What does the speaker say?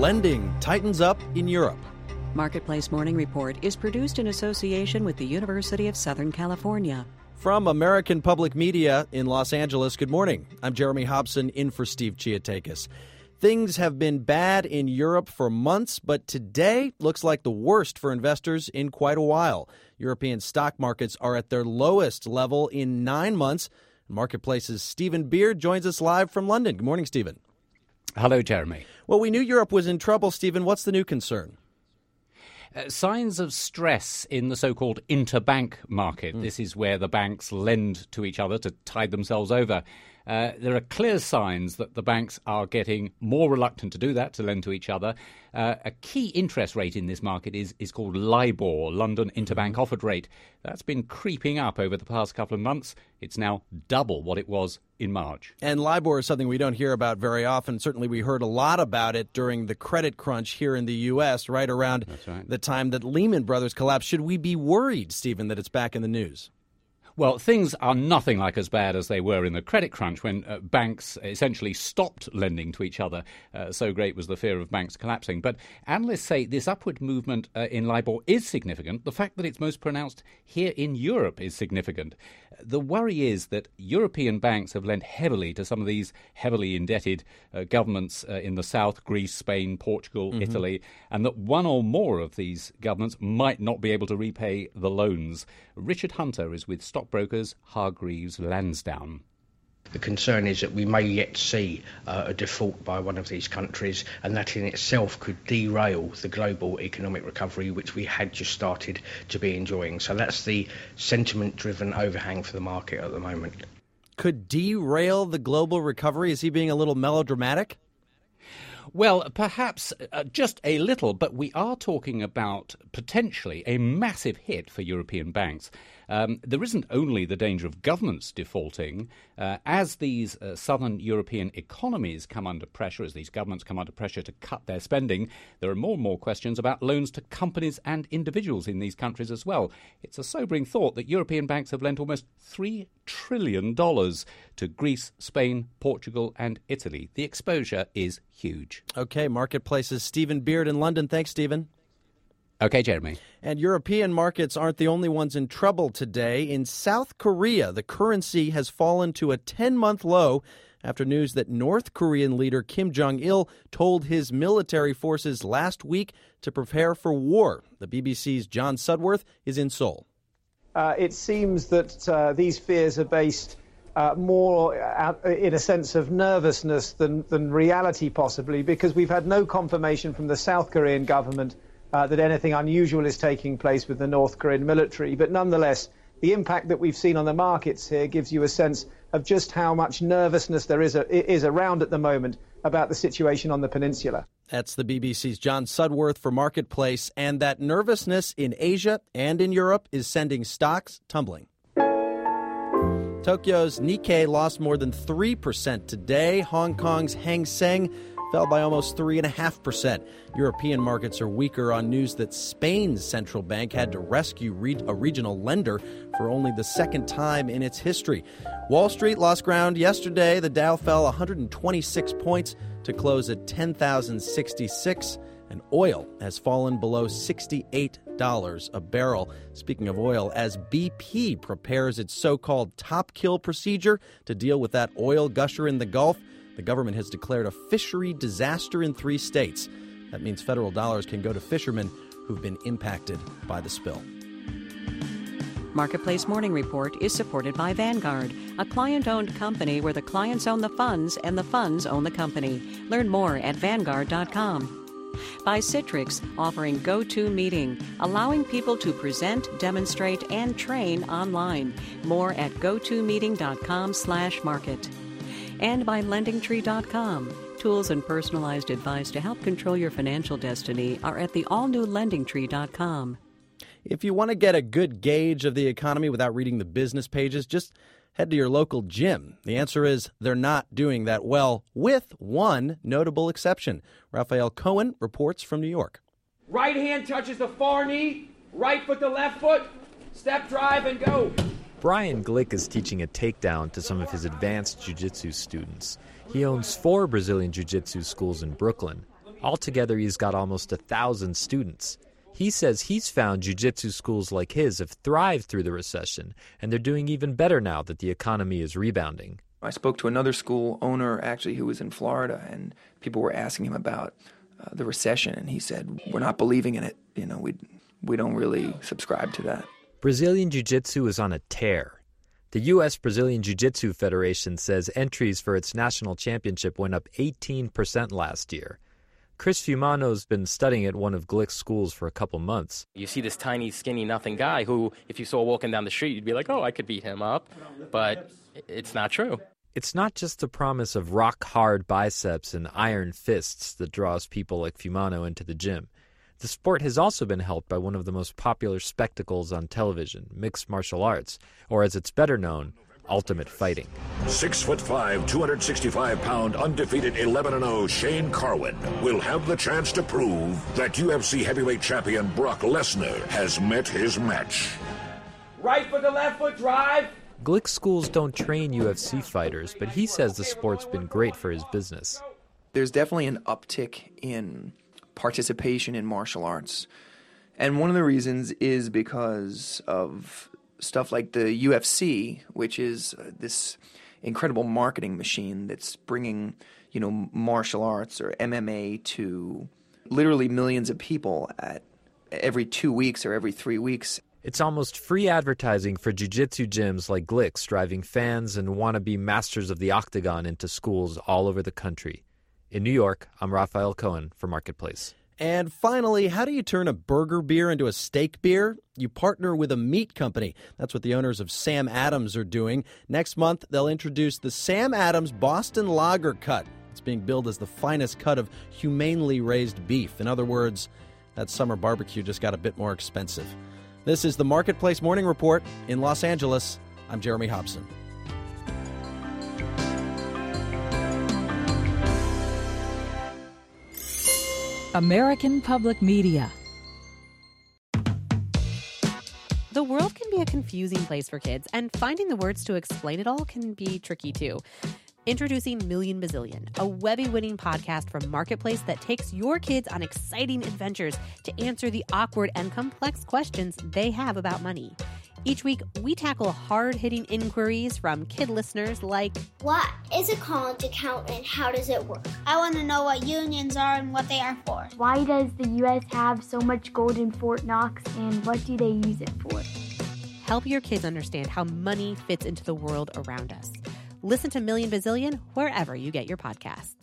lending tightens up in Europe. Marketplace Morning Report is produced in association with the University of Southern California. From American Public Media in Los Angeles, good morning. I'm Jeremy Hobson in for Steve Chiatakis. Things have been bad in Europe for months, but today looks like the worst for investors in quite a while. European stock markets are at their lowest level in 9 months. Marketplace's Stephen Beard joins us live from London. Good morning, Stephen. Hello, Jeremy. Well, we knew Europe was in trouble, Stephen. What's the new concern? Signs of stress in the so-called interbank market. This is where the banks lend to each other to tide themselves over. There are clear signs that the banks are getting more reluctant to do that, to lend to each other. A key interest rate in this market is called LIBOR, London Interbank Offered Rate. That's been creeping up over the past couple of months. It's now double what it was in March. And LIBOR is something we don't hear about very often. Certainly we heard a lot about it during the credit crunch here in the U.S., right around the time that Lehman Brothers collapsed. Should we be worried, Stephen, that it's back in the news? Well, things are nothing like as bad as they were in the credit crunch when banks essentially stopped lending to each other. So great was the fear of banks collapsing. But analysts say this upward movement in LIBOR is significant. The fact that it's most pronounced here in Europe is significant. The worry is that European banks have lent heavily to some of these heavily indebted governments in the south, Greece, Spain, Portugal, Italy, and that one or more of these governments might not be able to repay the loans. Richard Hunter is with stockbrokers Hargreaves Lansdown. The concern is that we may yet see a default by one of these countries, and that in itself could derail the global economic recovery which we had just started to be enjoying. So that's the sentiment-driven overhang for the market at the moment. Could derail the global recovery? Is he being a little melodramatic? Well, perhaps just a little, but we are talking about potentially a massive hit for European banks. There isn't only the danger of governments defaulting. As these southern European economies come under pressure, as these governments come under pressure to cut their spending, there are more and more questions about loans to companies and individuals in these countries as well. It's a sobering thought that European banks have lent almost $3 trillion to Greece, Spain, Portugal and Italy. The exposure is huge. Okay, Marketplace's Stephen Beard in London. Thanks, Stephen. Okay, Jeremy. And European markets aren't the only ones in trouble today. In South Korea, the currency has fallen to a 10-month low after news that North Korean leader Kim Jong-il told his military forces last week to prepare for war. The BBC's John Sudworth is in Seoul. It seems that these fears are based more in a sense of nervousness than reality, possibly, because we've had no confirmation from the South Korean government that anything unusual is taking place with the North Korean military. But nonetheless, the impact that we've seen on the markets here gives you a sense of just how much nervousness there is around at the moment about the situation on the peninsula. That's the BBC's John Sudworth for Marketplace. And that nervousness in Asia and in Europe is sending stocks tumbling. Tokyo's Nikkei lost more than 3% today. Hong Kong's Hang Seng fell by almost 3.5%. European markets are weaker on news that Spain's central bank had to rescue a regional lender for only the second time in its history. Wall Street lost ground yesterday. The Dow fell 126 points to close at 10,066. And oil has fallen below $68 a barrel. Speaking of oil, as BP prepares its so-called top kill procedure to deal with that oil gusher in the Gulf, the government has declared a fishery disaster in 3 states. That means federal dollars can go to fishermen who've been impacted by the spill. Marketplace Morning Report is supported by Vanguard, a client-owned company where the clients own the funds and the funds own the company. Learn more at Vanguard.com. By Citrix, offering GoToMeeting, allowing people to present, demonstrate, and train online. More at gotomeeting.com/market. And by LendingTree.com. Tools and personalized advice to help control your financial destiny are at the all-new LendingTree.com. If you want to get a good gauge of the economy without reading the business pages, just head to your local gym. The answer is they're not doing that well, with one notable exception. Raphael Cohen reports from New York. Right hand touches the far knee, right foot to left foot, step, drive, and go. Brian Glick is teaching a takedown to some of his advanced jiu-jitsu students. He owns 4 Brazilian jiu-jitsu schools in Brooklyn. Altogether, he's got almost 1,000 students. He says he's found jiu-jitsu schools like his have thrived through the recession, and they're doing even better now that the economy is rebounding. I spoke to another school owner, actually, who was in Florida, and people were asking him about the recession, and he said, we're not believing in it. You know, we don't really subscribe to that. Brazilian Jiu-Jitsu is on a tear. The U.S. Brazilian Jiu-Jitsu Federation says entries for its national championship went up 18% last year. Chris Fumano's been studying at one of Glick's schools for a couple months. You see this tiny, skinny, nothing guy who, if you saw walking down the street, you'd be like, oh, I could beat him up. But it's not true. It's not just the promise of rock-hard biceps and iron fists that draws people like Fumano into the gym. The sport has also been helped by one of the most popular spectacles on television, mixed martial arts, or as it's better known, ultimate fighting. 6'5", 265-pound, undefeated 11-0 Shane Carwin will have the chance to prove that UFC heavyweight champion Brock Lesnar has met his match. Right foot to left foot, drive. Glick schools don't train UFC fighters, but he says the sport's been great for his business. There's definitely an uptick in participation in martial arts. And one of the reasons is because of stuff like the UFC, which is this incredible marketing machine that's bringing, martial arts or MMA to literally millions of people at every 2 weeks or every 3 weeks. It's almost free advertising for jiu-jitsu gyms like Glick's, driving fans and wannabe masters of the octagon into schools all over the country. In New York, I'm Raphael Cohen for Marketplace. And finally, how do you turn a burger beer into a steak beer? You partner with a meat company. That's what the owners of Sam Adams are doing. Next month, they'll introduce the Sam Adams Boston Lager Cut. It's being billed as the finest cut of humanely raised beef. In other words, that summer barbecue just got a bit more expensive. This is the Marketplace Morning Report in Los Angeles. I'm Jeremy Hobson. American Public Media. The world can be a confusing place for kids, and finding the words to explain it all can be tricky too. Introducing Million Bazillion, a Webby-winning podcast from Marketplace that takes your kids on exciting adventures to answer the awkward and complex questions they have about money. Each week, we tackle hard-hitting inquiries from kid listeners like, what is a college account and how does it work? I want to know what unions are and what they are for. Why does the U.S. have so much gold in Fort Knox and what do they use it for? Help your kids understand how money fits into the world around us. Listen to Million Bazillion wherever you get your podcasts.